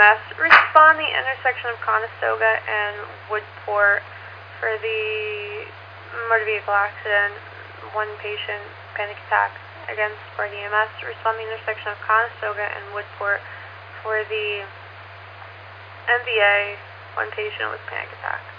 EMS. Respond the intersection of Conestoga and Woodport for the motor vehicle accident. One patient, panic attack. Again, support EMS. Respond the intersection of Conestoga and Woodport for the MVA. One patient with panic attack.